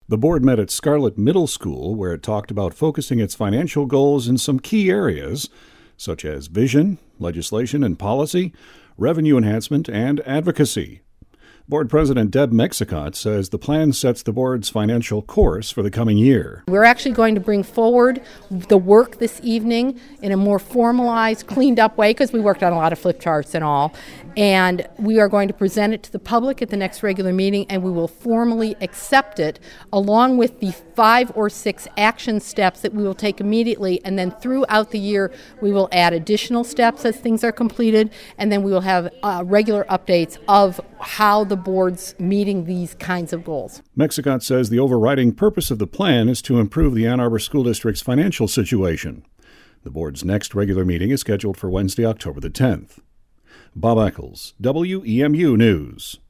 The board met at Scarlett Middle School, where it talked about focusing its financial goals in some key areas, such as vision, legislation and policy, revenue enhancement, and advocacy. Board President Deb Mexicott says the plan sets the board's financial course for the coming year. We're actually going to bring forward the work this evening in a more formalized, cleaned up way, because we worked on a lot of flip charts and all. And we are going to present it to the public at the next regular meeting, and we will formally accept it along with the 5 or 6 action steps that we will take immediately. And then throughout the year, we will add additional steps as things are completed. And then we will have regular updates of how the board's meeting these kinds of goals. Mexicott says the overriding purpose of the plan is to improve the Ann Arbor School District's financial situation. The board's next regular meeting is scheduled for Wednesday, October the 10th. Bob Eccles, WEMU News.